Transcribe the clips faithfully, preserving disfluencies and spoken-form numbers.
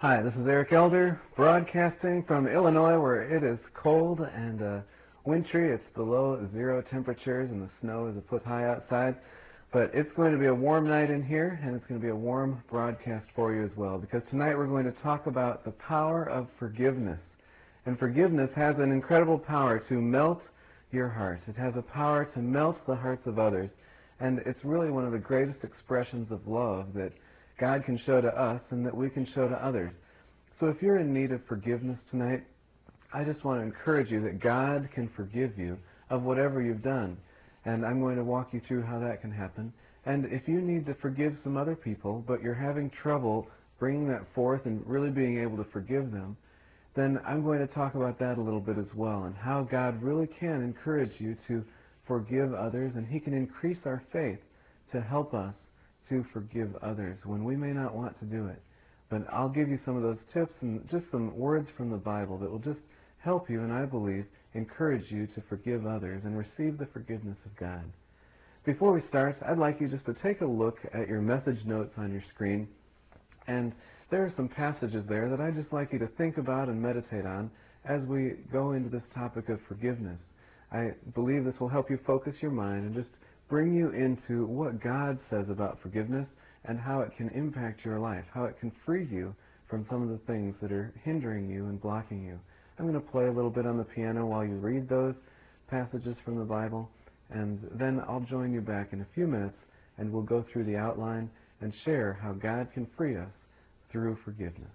Hi, this is Eric Elder, broadcasting from Illinois, where it is cold and uh, wintry. It's below zero temperatures and the snow is a foot high outside. But it's going to be a warm night in here, and it's going to be a warm broadcast for you as well, because tonight we're going to talk about the power of forgiveness. And forgiveness has an incredible power to melt your heart. It has a power to melt the hearts of others. And it's really one of the greatest expressions of love that God can show to us and that we can show to others. So if you're in need of forgiveness tonight, I just want to encourage you that God can forgive you of whatever you've done. And I'm going to walk you through how that can happen. And if you need to forgive some other people, but you're having trouble bringing that forth and really being able to forgive them, then I'm going to talk about that a little bit as well, and how God really can encourage you to forgive others, and He can increase our faith to help us to forgive others when we may not want to do it. But I'll give you some of those tips and just some words from the Bible that will just help you, and I believe encourage you to forgive others and receive the forgiveness of God. Before we start, I'd like you just to take a look at your message notes on your screen, and there are some passages there that I'd just like you to think about and meditate on as we go into this topic of forgiveness. I believe this will help you focus your mind and just bring you into what God says about forgiveness and how it can impact your life, how it can free you from some of the things that are hindering you and blocking you. I'm going to play a little bit on the piano while you read those passages from the Bible, and then I'll join you back in a few minutes and we'll go through the outline and share how God can free us through forgiveness.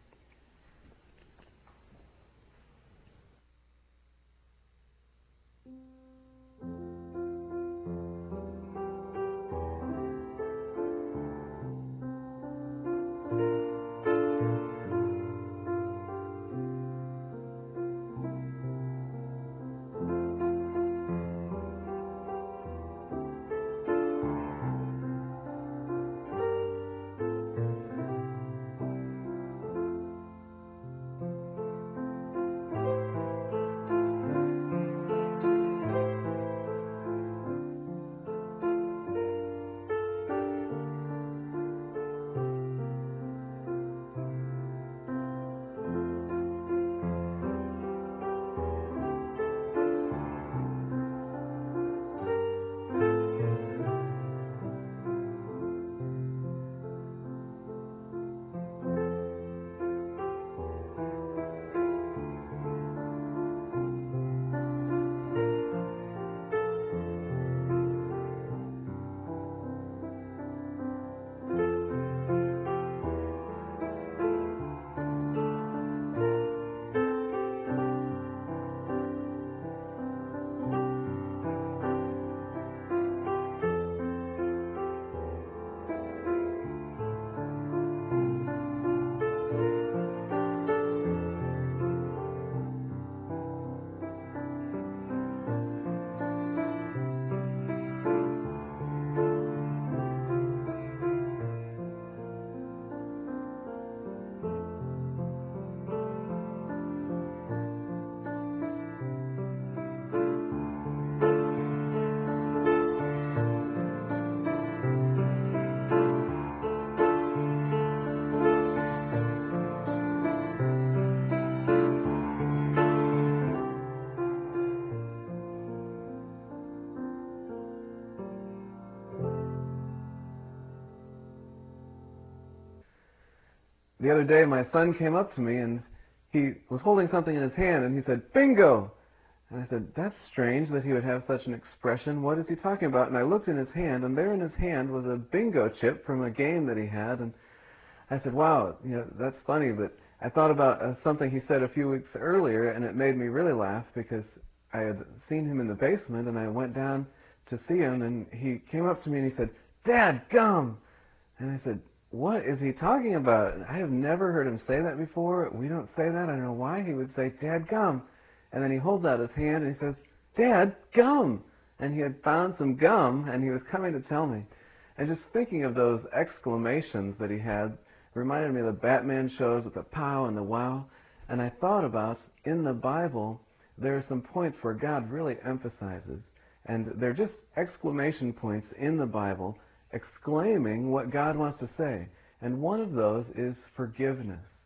The other day, my son came up to me, and he was holding something in his hand, and he said, "Bingo!" And I said, "That's strange that he would have such an expression. What is he talking about?" And I looked in his hand, and there in his hand was a bingo chip from a game that he had. And I said, "Wow, you know, that's funny." But I thought about uh, something he said a few weeks earlier, and it made me really laugh because I had seen him in the basement, and I went down to see him, and he came up to me and he said, "Dad, gum!" And I said, "What is he talking about?" I have never heard him say that before. We don't say that. I don't know why he would say, "Dad, gum." And then he holds out his hand and he says, "Dad, gum." And he had found some gum and he was coming to tell me. And just thinking of those exclamations that he had reminded me of the Batman shows with the pow and the wow. And I thought about, in the Bible, there are some points where God really emphasizes. And they're just exclamation points in the Bible exclaiming what God wants to say. And one of those is forgiveness.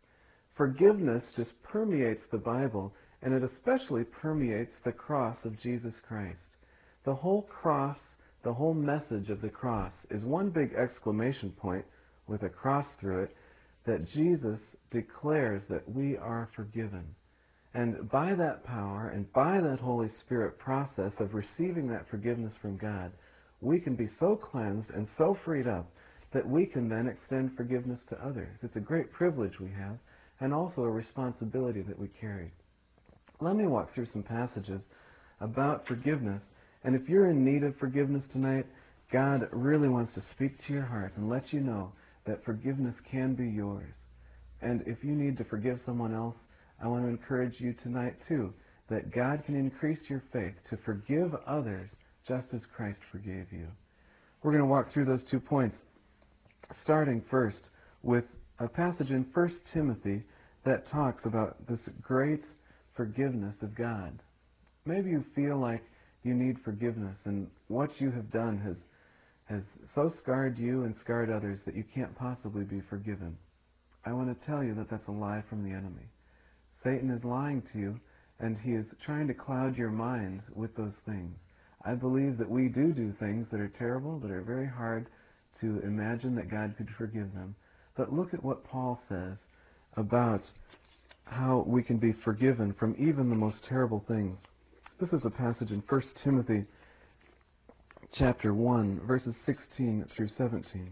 Forgiveness just permeates the Bible, and it especially permeates the cross of Jesus Christ. The whole cross, the whole message of the cross is one big exclamation point with a cross through it, that Jesus declares that we are forgiven. And by that power and by that Holy Spirit process of receiving that forgiveness from God, we can be so cleansed and so freed up that we can then extend forgiveness to others. It's a great privilege we have, and also a responsibility that we carry. Let me walk through some passages about forgiveness, and if you're in need of forgiveness tonight, God really wants to speak to your heart and let you know that forgiveness can be yours. And if you need to forgive someone else, I want to encourage you tonight too, that God can increase your faith to forgive others just as Christ forgave you. We're going to walk through those two points, starting first with a passage in First Timothy that talks about this great forgiveness of God. Maybe you feel like you need forgiveness and what you have done has, has so scarred you and scarred others that you can't possibly be forgiven. I want to tell you that that's a lie from the enemy. Satan is lying to you, and he is trying to cloud your mind with those things. I believe that we do do things that are terrible, that are very hard to imagine that God could forgive them. But look at what Paul says about how we can be forgiven from even the most terrible things. This is a passage in First Timothy chapter one, verses sixteen through seventeen.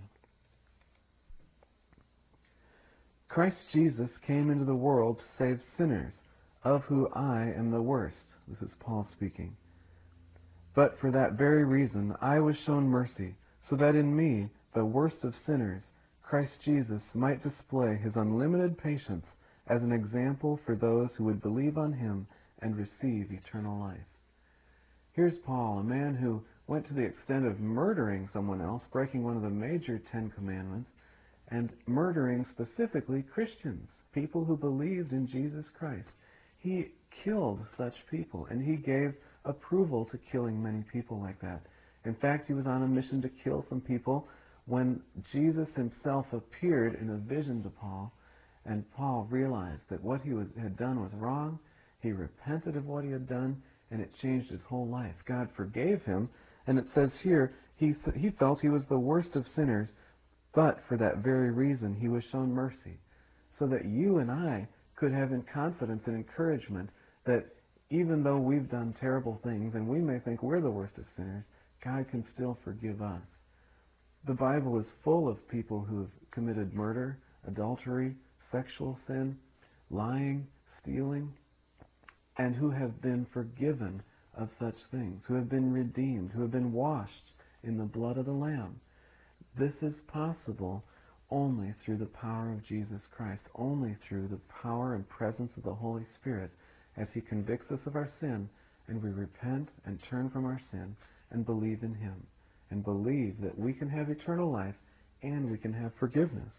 Christ Jesus came into the world to save sinners, of whom I am the worst. This is Paul speaking. But for that very reason I was shown mercy, so that in me, the worst of sinners, Christ Jesus might display his unlimited patience as an example for those who would believe on him and receive eternal life. Here's Paul, a man who went to the extent of murdering someone else, breaking one of the major Ten Commandments, and murdering specifically Christians, people who believed in Jesus Christ. He killed such people, and he gave approval to killing many people like that. In fact, he was on a mission to kill some people when Jesus himself appeared in a vision to Paul, and Paul realized that what he was, had done was wrong. He repented of what he had done, and it changed his whole life. God forgave him, and it says here, he, th- he felt he was the worst of sinners, but for that very reason he was shown mercy, so that you and I could have in confidence and encouragement that even though we've done terrible things, and we may think we're the worst of sinners, God can still forgive us. The Bible is full of people who have committed murder, adultery, sexual sin, lying, stealing, and who have been forgiven of such things, who have been redeemed, who have been washed in the blood of the Lamb. This is possible only through the power of Jesus Christ, only through the power and presence of the Holy Spirit as he convicts us of our sin and we repent and turn from our sin and believe in him and believe that we can have eternal life and we can have forgiveness.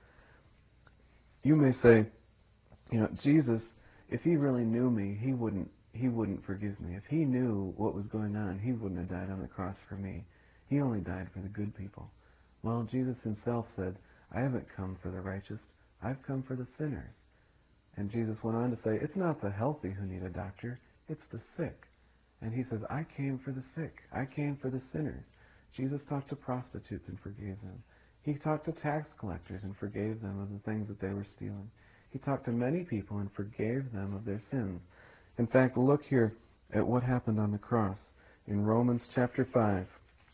You may say, you know, Jesus, if he really knew me, he wouldn't he wouldn't forgive me. If he knew what was going on, he wouldn't have died on the cross for me. He only died for the good people. Well, Jesus himself said, I haven't come for the righteous, I've come for the sinners. And Jesus went on to say, it's not the healthy who need a doctor, it's the sick. And he says, I came for the sick, I came for the sinners. Jesus talked to prostitutes and forgave them. He talked to tax collectors and forgave them of the things that they were stealing. He talked to many people and forgave them of their sins. In fact, look here at what happened on the cross in Romans chapter five.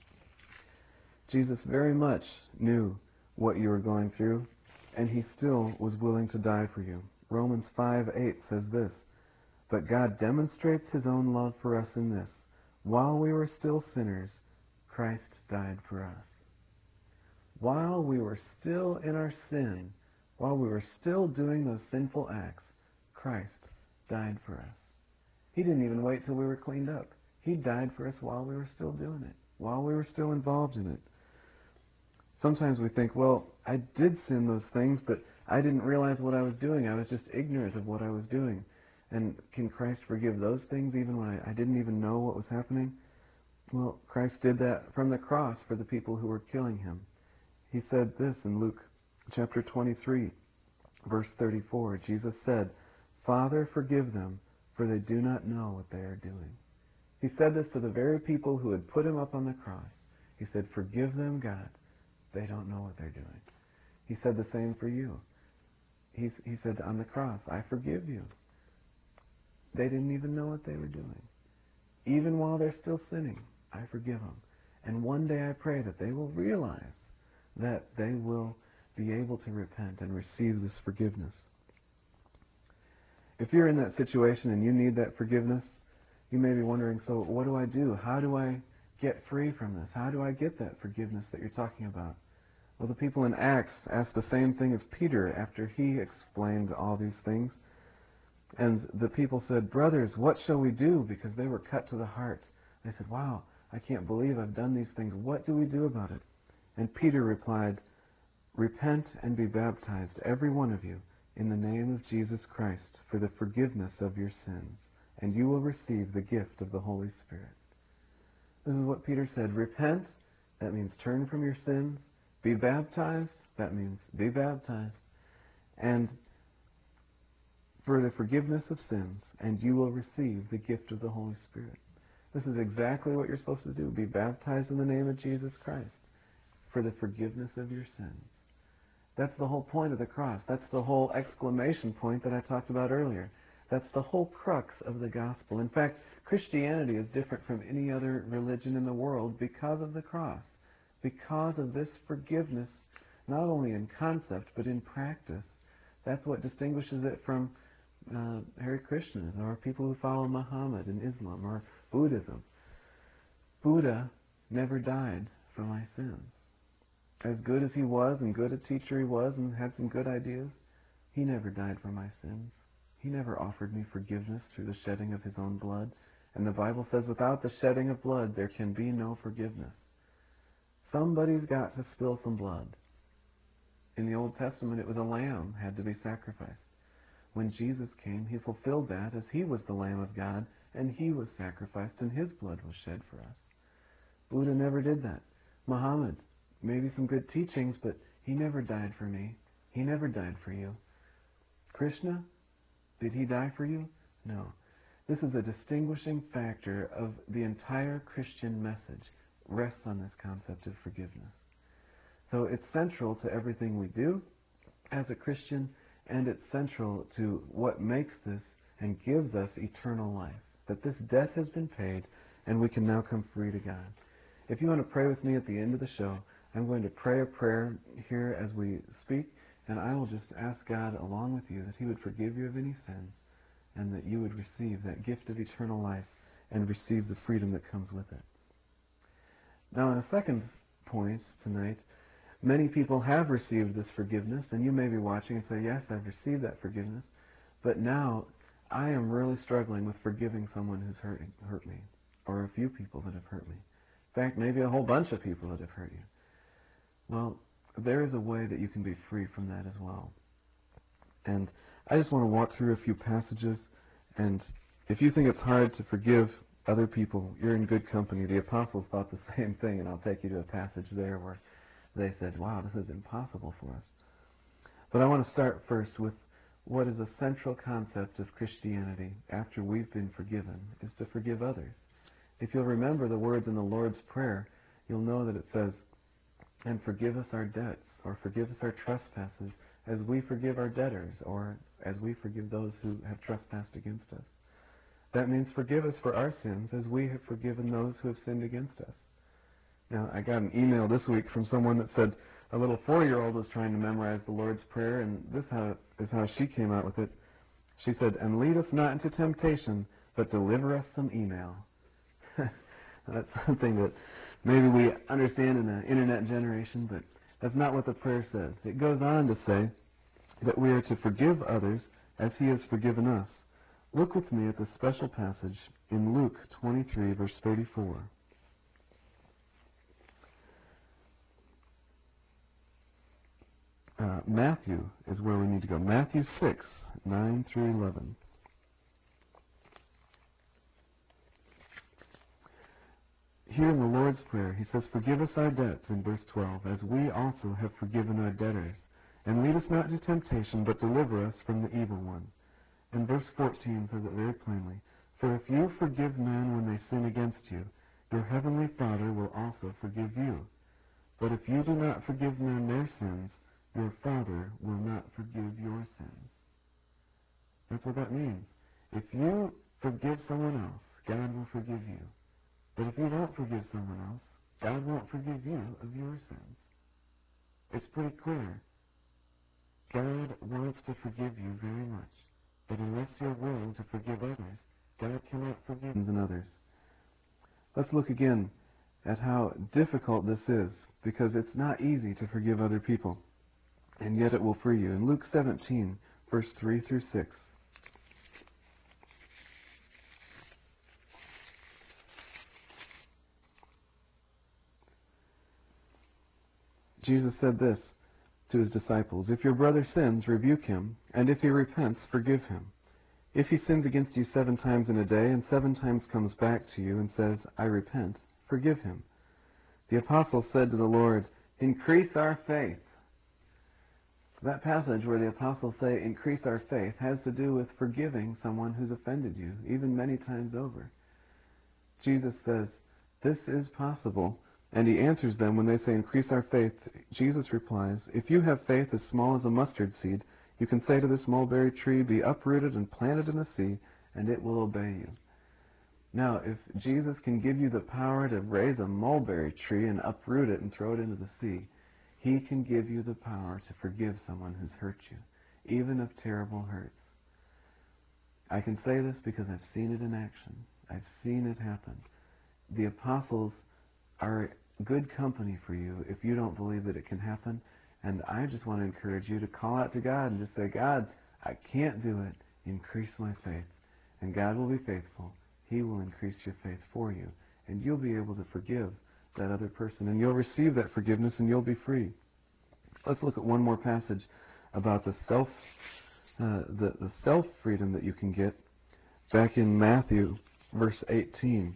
Jesus very much knew what you were going through, and he still was willing to die for you. Romans five eight says this, but God demonstrates his own love for us in this, while we were still sinners, Christ died for us. While we were still in our sin, while we were still doing those sinful acts, Christ died for us. He didn't even wait till we were cleaned up. He died for us while we were still doing it, while we were still involved in it. Sometimes we think, well, I did sin those things, but I didn't realize what I was doing. I was just ignorant of what I was doing. And can Christ forgive those things even when I, I didn't even know what was happening? Well, Christ did that from the cross for the people who were killing him. He said this in Luke chapter twenty-three. Verse thirty-four, Jesus said, "Father, forgive them, for they do not know what they are doing." He said this to the very people who had put him up on the cross. He said, "Forgive them, God. They don't know what they're doing." He said the same for you. He, he said on the cross, "I forgive you." They didn't even know what they were doing. Even while they're still sinning, I forgive them. And one day I pray that they will realize that they will be able to repent and receive this forgiveness. If you're in that situation and you need that forgiveness, you may be wondering, so what do I do? How do I get free from this? How do I get that forgiveness that you're talking about? Well, the people in Acts asked the same thing as Peter after he explained all these things. And the people said, "Brothers, what shall we do?" Because they were cut to the heart. They said, "Wow, I can't believe I've done these things. What do we do about it?" And Peter replied, "Repent and be baptized, every one of you, in the name of Jesus Christ, for the forgiveness of your sins, and you will receive the gift of the Holy Spirit." This is what Peter said. Repent, that means turn from your sins. Be baptized, that means be baptized. And for the forgiveness of sins, and you will receive the gift of the Holy Spirit. This is exactly what you're supposed to do. Be baptized in the name of Jesus Christ for the forgiveness of your sins. That's the whole point of the cross. That's the whole exclamation point that I talked about earlier. That's the whole crux of the gospel. In fact, Christianity is different from any other religion in the world because of the cross, because of this forgiveness, not only in concept, but in practice. That's what distinguishes it from uh, Hare Krishnas, or people who follow Muhammad in Islam, or Buddhism. Buddha never died for my sins. As good as he was, and good a teacher he was, and had some good ideas, he never died for my sins. He never offered me forgiveness through the shedding of his own blood. And the Bible says, without the shedding of blood, there can be no forgiveness. Somebody's got to spill some blood. In the Old Testament, it was a lamb had to be sacrificed. When Jesus came, he fulfilled that, as he was the Lamb of God, and he was sacrificed, and his blood was shed for us. Buddha never did that. Muhammad, maybe some good teachings, but he never died for me. He never died for you. Krishna, did he die for you? No. This is a distinguishing factor of the entire Christian message, rests on this concept of forgiveness. So it's central to everything we do as a Christian, and it's central to what makes this and gives us eternal life, that this debt has been paid and we can now come free to God. If you want to pray with me at the end of the show, I'm going to pray a prayer here as we speak, and I will just ask God along with you that he would forgive you of any sins and that you would receive that gift of eternal life and receive the freedom that comes with it. Now, in a second point tonight, many people have received this forgiveness, and you may be watching and say, yes, I've received that forgiveness, but now I am really struggling with forgiving someone who's hurt, hurt me, or a few people that have hurt me. In fact, maybe a whole bunch of people that have hurt you. Well, there is a way that you can be free from that as well. And I just want to walk through a few passages, and if you think it's hard to forgive other people, you're in good company. The apostles thought the same thing, and I'll take you to a passage there where they said, wow, this is impossible for us. But I want to start first with what is a central concept of Christianity after we've been forgiven, is to forgive others. If you'll remember the words in the Lord's Prayer, you'll know that it says, and forgive us our debts, or forgive us our trespasses, as we forgive our debtors, or as we forgive those who have trespassed against us. That means forgive us for our sins, as we have forgiven those who have sinned against us. Now, I got an email this week from someone that said a little four-year-old was trying to memorize the Lord's Prayer, and this how, is how she came out with it. She said, and lead us not into temptation, but deliver us some email. That's something that maybe we understand in the internet generation, but that's not what the prayer says. It goes on to say that we are to forgive others as he has forgiven us. Look with me at this special passage in Luke twenty-three, verse thirty-four. Uh, Matthew is where we need to go. Matthew six, nine through eleven. Here in the Lord's Prayer, he says, forgive us our debts, in verse twelve, as we also have forgiven our debtors. And lead us not into temptation, but deliver us from the evil one. And verse fourteen says it very plainly. For if you forgive men when they sin against you, your heavenly Father will also forgive you. But if you do not forgive men their sins, your Father will not forgive your sins. That's what that means. If you forgive someone else, God will forgive you. But if you don't forgive someone else, God won't forgive you of your sins. It's pretty clear. God wants to forgive you very much. But unless you're willing to forgive others, God cannot forgive you and others. Let's look again at how difficult this is, because it's not easy to forgive other people. And yet it will free you. In Luke seventeen, verse three through six. Jesus said this to his disciples, if your brother sins, rebuke him, and if he repents, forgive him. If he sins against you seven times in a day, and seven times comes back to you and says, I repent, forgive him. The apostle said to the Lord, increase our faith. That passage where the apostles say, increase our faith, has to do with forgiving someone who's offended you, even many times over. Jesus says, this is possible. And he answers them when they say, increase our faith. Jesus replies, if you have faith as small as a mustard seed, you can say to this mulberry tree, be uprooted and planted in the sea, and it will obey you. Now, if Jesus can give you the power to raise a mulberry tree and uproot it and throw it into the sea, he can give you the power to forgive someone who's hurt you, even of terrible hurts. I can say this because I've seen it in action. I've seen it happen. The apostles are good company for you if you don't believe that it can happen. And I just want to encourage you to call out to God and just say, God, I can't do it. Increase my faith. And God will be faithful. He will increase your faith for you. And you'll be able to forgive that other person. And you'll receive that forgiveness and you'll be free. Let's look at one more passage about the self, uh, the, the self-freedom that you can get. Back in Matthew, verse eighteen.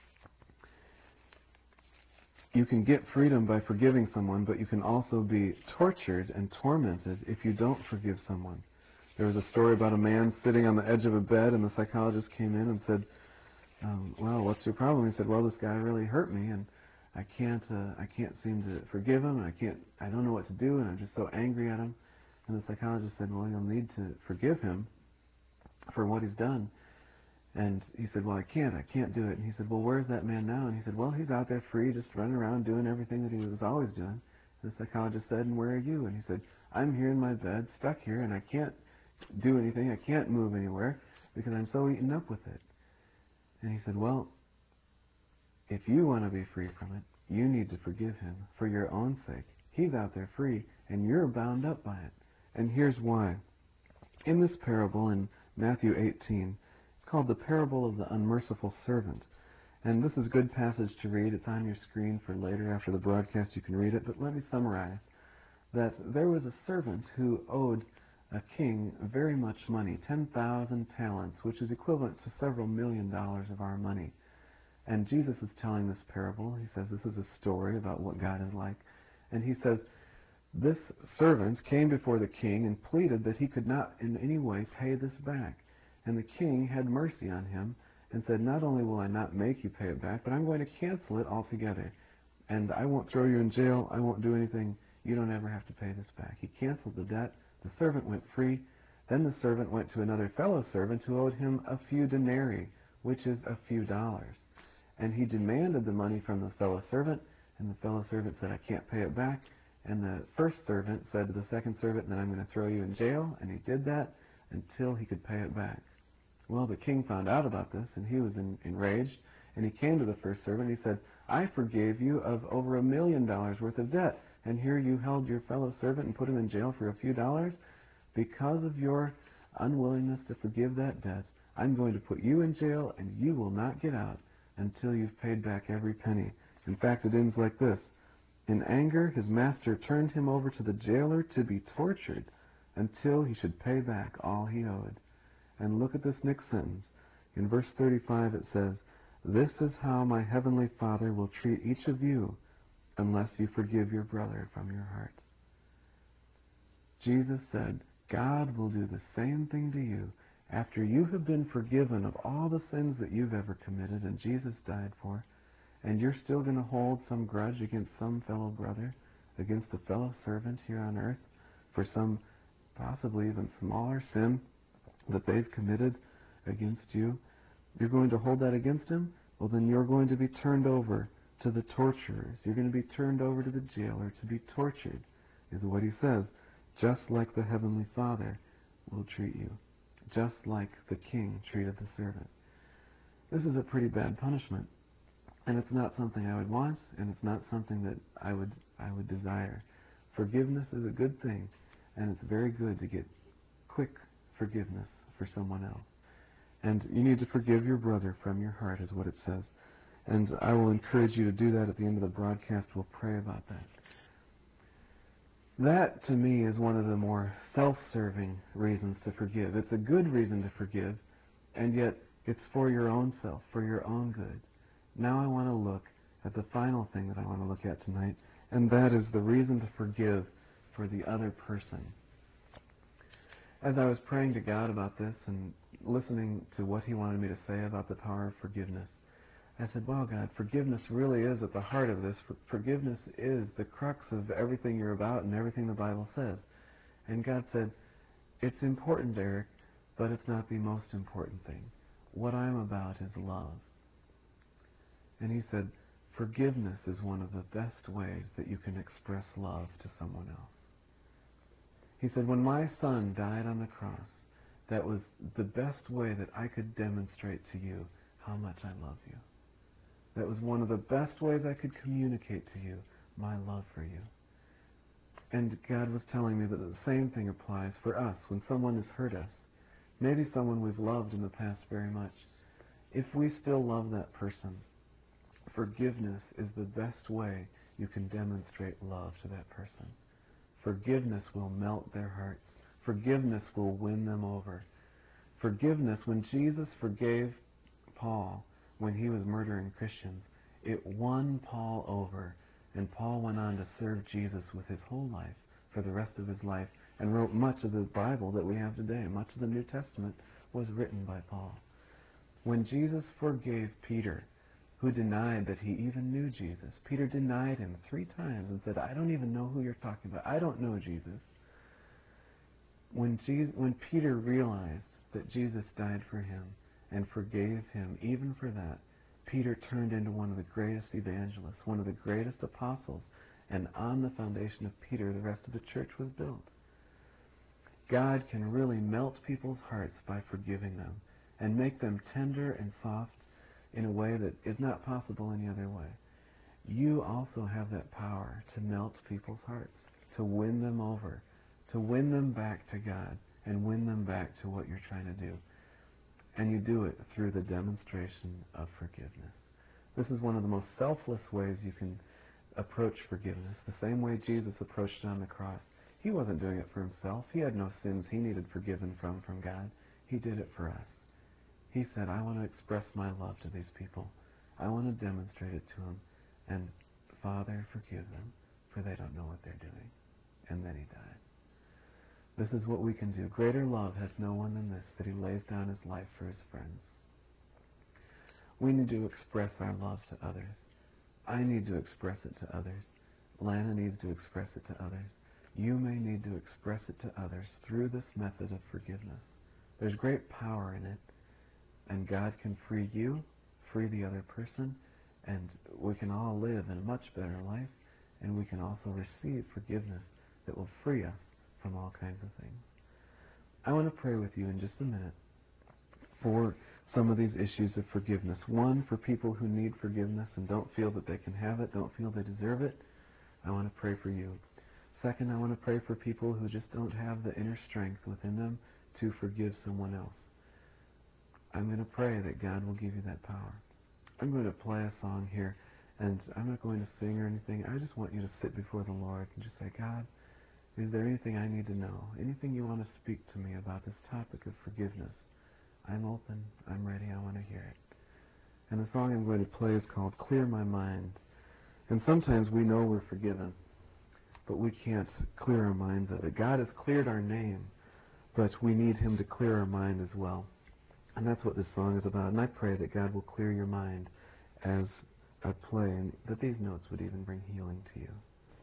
You can get freedom by forgiving someone, but you can also be tortured and tormented if you don't forgive someone. There was a story about a man sitting on the edge of a bed, and the psychologist came in and said, um, well, what's your problem? He said, well, this guy really hurt me, and I can't, uh, I can't seem to forgive him, and I can't, I don't know what to do, and I'm just so angry at him. And the psychologist said, well, you'll need to forgive him for what he's done. And he said, well, I can't, I can't do it. And he said, well, where's that man now? And he said, well, he's out there free, just running around doing everything that he was always doing. And the psychologist said, and where are you? And he said, I'm here in my bed, stuck here, and I can't do anything, I can't move anywhere, because I'm so eaten up with it. And he said, well, if you want to be free from it, you need to forgive him for your own sake. He's out there free, and you're bound up by it. And here's why. In this parable in Matthew eighteen, it's called the parable of the unmerciful servant. And this is a good passage to read. It's on your screen for later after the broadcast. You can read it. But let me summarize that there was a servant who owed a king very much money, ten thousand talents, which is equivalent to several million dollars of our money. And Jesus is telling this parable. He says this is a story about what God is like. And he says, this servant came before the king and pleaded that he could not in any way pay this back. And the king had mercy on him and said, not only will I not make you pay it back, but I'm going to cancel it altogether. And I won't throw you in jail. I won't do anything. You don't ever have to pay this back. He canceled the debt. The servant went free. Then the servant went to another fellow servant who owed him a few denarii, which is a few dollars. And he demanded the money from the fellow servant, and the fellow servant said, I can't pay it back. And the first servant said to the second servant, then I'm going to throw you in jail. And he did that until he could pay it back. Well, the king found out about this, and he was in, enraged, and he came to the first servant, and he said, I forgave you of over a million dollars worth of debt, and here you held your fellow servant and put him in jail for a few dollars. Because of your unwillingness to forgive that debt, I'm going to put you in jail, and you will not get out until you've paid back every penny. In fact, it ends like this. In anger, his master turned him over to the jailer to be tortured until he should pay back all he owed. And look at this next sentence. In verse thirty-five it says, this is how my heavenly Father will treat each of you unless you forgive your brother from your heart. Jesus said, God will do the same thing to you after you have been forgiven of all the sins that you've ever committed and Jesus died for, and you're still going to hold some grudge against some fellow brother, against a fellow servant here on earth, for some possibly even smaller sin that they've committed against you. You're going to hold that against him? Well, then you're going to be turned over to the torturers. You're going to be turned over to the jailer to be tortured, is what he says, just like the Heavenly Father will treat you, just like the king treated the servant. This is a pretty bad punishment, and it's not something I would want, and it's not something that I would I would desire. Forgiveness is a good thing, and it's very good to get quick forgiveness for someone else. And you need to forgive your brother from your heart, is what it says. And I will encourage you to do that at the end of the broadcast. We'll pray about that. That, to me, is one of the more self-serving reasons to forgive. It's a good reason to forgive, and yet it's for your own self, for your own good. Now I want to look at the final thing that I want to look at tonight, and that is the reason to forgive for the other person. As I was praying to God about this and listening to what he wanted me to say about the power of forgiveness, I said, wow, God, forgiveness really is at the heart of this. For forgiveness is the crux of everything you're about and everything the Bible says. And God said, it's important, Eric, but it's not the most important thing. What I'm about is love. And he said, forgiveness is one of the best ways that you can express love to someone else. He said, when my son died on the cross, that was the best way that I could demonstrate to you how much I love you. That was one of the best ways I could communicate to you my love for you. And God was telling me that the same thing applies for us when someone has hurt us. Maybe someone we've loved in the past very much. If we still love that person, forgiveness is the best way you can demonstrate love to that person. Forgiveness will melt their hearts. Forgiveness will win them over. Forgiveness, when Jesus forgave Paul when he was murdering Christians, it won Paul over, and Paul went on to serve Jesus with his whole life for the rest of his life and wrote much of the Bible that we have today. Much of the New Testament was written by Paul. When Jesus forgave Peter, who denied that he even knew Jesus, Peter denied him three times and said, I don't even know who you're talking about. I don't know Jesus. When, Jesus, when Peter realized that Jesus died for him and forgave him even for that, Peter turned into one of the greatest evangelists, one of the greatest apostles, and on the foundation of Peter, the rest of the church was built. God can really melt people's hearts by forgiving them and make them tender and soft in a way that is not possible any other way. You also have that power to melt people's hearts, to win them over, to win them back to God and win them back to what you're trying to do. And you do it through the demonstration of forgiveness. This is one of the most selfless ways you can approach forgiveness, the same way Jesus approached it on the cross. He wasn't doing it for himself. He had no sins he needed forgiven from from God. He did it for us. He said, I want to express my love to these people. I want to demonstrate it to them. And Father, forgive them, for they don't know what they're doing. And then he died. This is what we can do. Greater love has no one than this, that he lays down his life for his friends. We need to express our love to others. I need to express it to others. Lana needs to express it to others. You may need to express it to others through this method of forgiveness. There's great power in it, and God can free you, free the other person, and we can all live in a much better life, and we can also receive forgiveness that will free us from all kinds of things. I want to pray with you in just a minute for some of these issues of forgiveness. One, for people who need forgiveness and don't feel that they can have it, don't feel they deserve it. I want to pray for you. Second, I want to pray for people who just don't have the inner strength within them to forgive someone else. I'm going to pray that God will give you that power. I'm going to play a song here, and I'm not going to sing or anything. I just want you to sit before the Lord and just say, God, is there anything I need to know? Anything you want to speak to me about this topic of forgiveness? I'm open. I'm ready. I want to hear it. And the song I'm going to play is called Clear My Mind. And sometimes we know we're forgiven, but we can't clear our minds of it. God has cleared our name, but we need him to clear our mind as well. And that's what this song is about. And I pray that God will clear your mind as I play, and that these notes would even bring healing to you.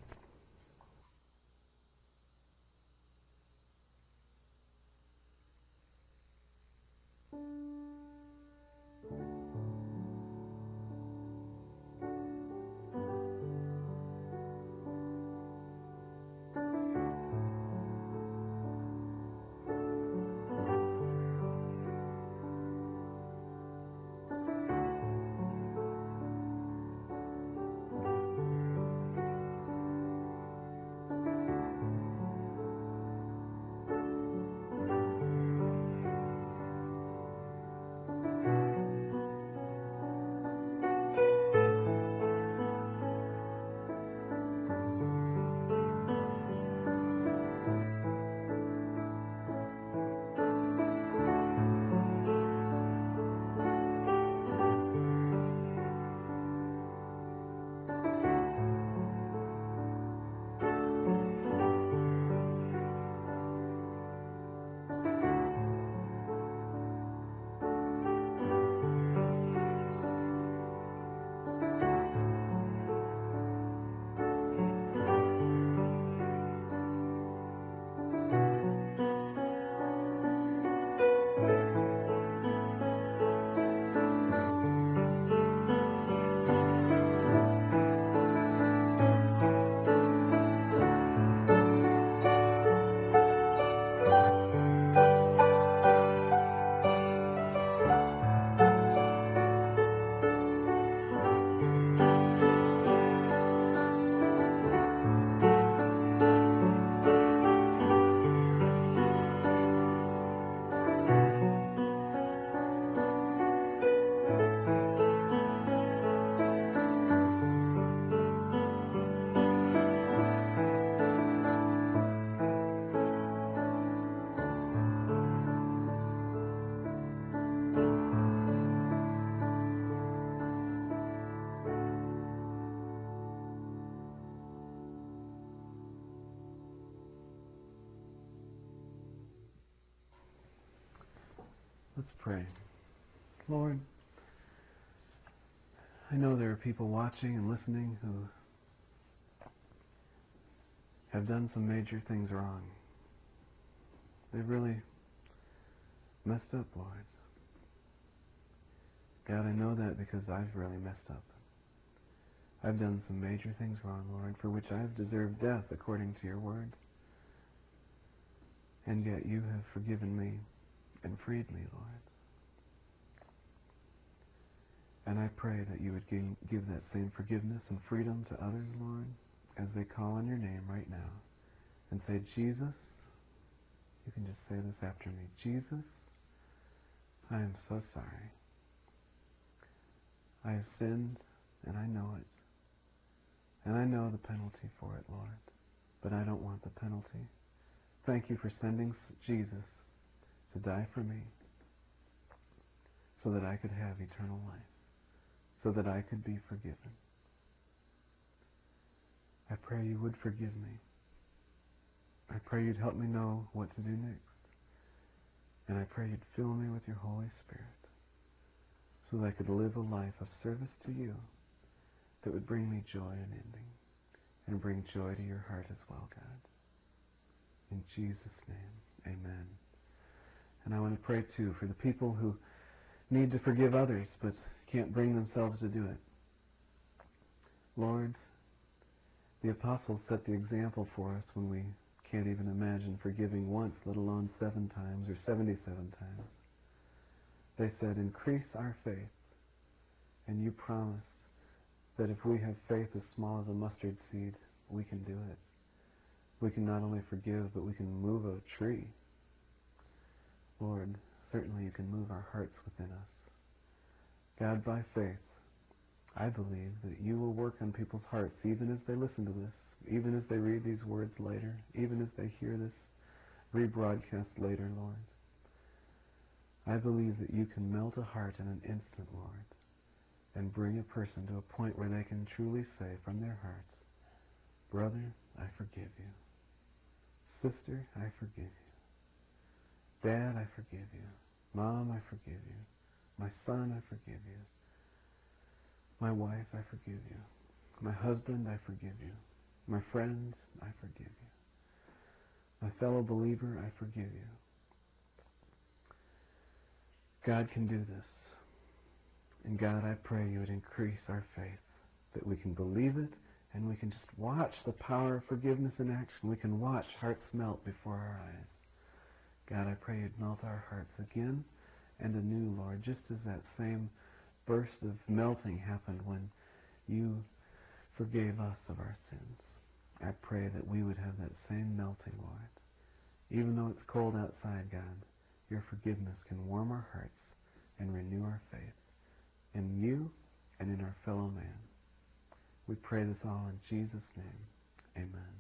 Let's pray. Lord, I know there are people watching and listening who have done some major things wrong. They've really messed up, Lord. God, I know that because I've really messed up. I've done some major things wrong, Lord, for which I've deserved death according to your word. And yet you have forgiven me and freed me, Lord. And I pray that you would give, give that same forgiveness and freedom to others, Lord, as they call on your name right now and say, Jesus, you can just say this after me, Jesus, I am so sorry. I have sinned, and I know it. And I know the penalty for it, Lord, but I don't want the penalty. Thank you for sending Jesus to die for me so that I could have eternal life, so that I could be forgiven. I pray you would forgive me. I pray you'd help me know what to do next. And I pray you'd fill me with your Holy Spirit so that I could live a life of service to you that would bring me joy unending and bring joy to your heart as well, God. In Jesus' name, amen. And I want to pray, too, for the people who need to forgive others but can't bring themselves to do it. Lord, the apostles set the example for us when we can't even imagine forgiving once, let alone seven times or seventy-seven times. They said, increase our faith. And you promised that if we have faith as small as a mustard seed, we can do it. We can not only forgive, but we can move a tree. Lord, certainly you can move our hearts within us. God, by faith, I believe that you will work on people's hearts even as they listen to this, even as they read these words later, even as they hear this rebroadcast later, Lord. I believe that you can melt a heart in an instant, Lord, and bring a person to a point where they can truly say from their hearts, Brother, I forgive you. Sister, I forgive you. Dad, I forgive you. Mom, I forgive you. My son, I forgive you. My wife, I forgive you. My husband, I forgive you. My friends, I forgive you. My fellow believer, I forgive you. God can do this. And God, I pray you would increase our faith, that we can believe it, and we can just watch the power of forgiveness in action. We can watch hearts melt before our eyes. God, I pray you'd melt our hearts again and anew, Lord, just as that same burst of melting happened when you forgave us of our sins. I pray that we would have that same melting, Lord. Even though it's cold outside, God, your forgiveness can warm our hearts and renew our faith in you and in our fellow man. We pray this all in Jesus' name. Amen.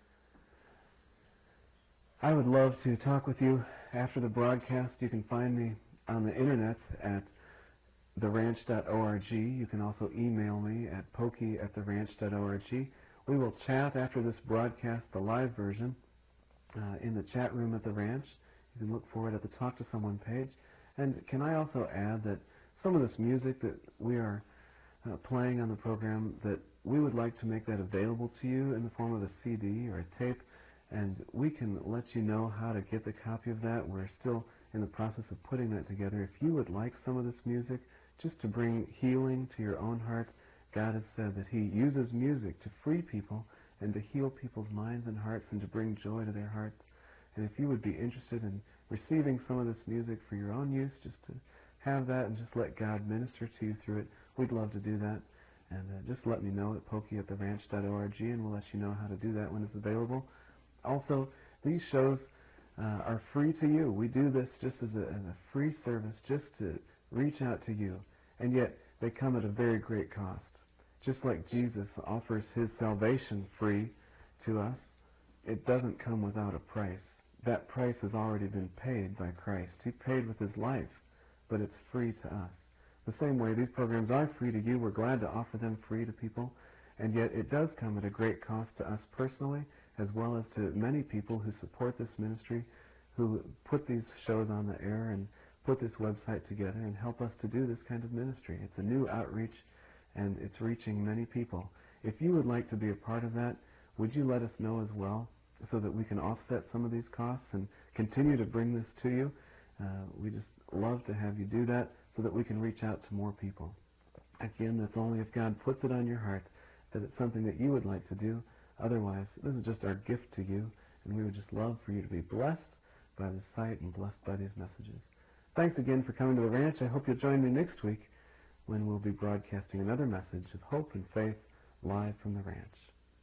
I would love to talk with you after the broadcast. You can find me on the internet at the ranch dot org. You can also email me at pokey at the ranch dot org. We will chat after this broadcast, the live version, uh, in the chat room at the ranch. You can look for it at the Talk to Someone page. And can I also add that some of this music that we are uh, playing on the program, that we would like to make that available to you in the form of a C D or a tape, and we can let you know how to get the copy of that. We're still in the process of putting that together. If you would like some of this music just to bring healing to your own heart, God has said that he uses music to free people and to heal people's minds and hearts and to bring joy to their hearts. And if you would be interested in receiving some of this music for your own use, just to have that and just let God minister to you through it, we'd love to do that. And uh, just let me know at pokey at the ranch dot org, and we'll let you know how to do that when it's available. Also, these shows uh, are free to you. We do this just as a, as a free service, just to reach out to you. And yet, they come at a very great cost. Just like Jesus offers his salvation free to us, it doesn't come without a price. That price has already been paid by Christ. He paid with his life, but it's free to us. The same way these programs are free to you, we're glad to offer them free to people, and yet it does come at a great cost to us personally, as well as to many people who support this ministry, who put these shows on the air and put this website together and help us to do this kind of ministry. It's a new outreach, and it's reaching many people. If you would like to be a part of that, would you let us know as well, so that we can offset some of these costs and continue to bring this to you? Uh, we just love to have you do that so that we can reach out to more people. Again, that's only if God puts it on your heart that it's something that you would like to do. Otherwise, this is just our gift to you, and we would just love for you to be blessed by this site and blessed by these messages. Thanks again for coming to the ranch. I hope you'll join me next week when we'll be broadcasting another message of hope and faith live from the ranch.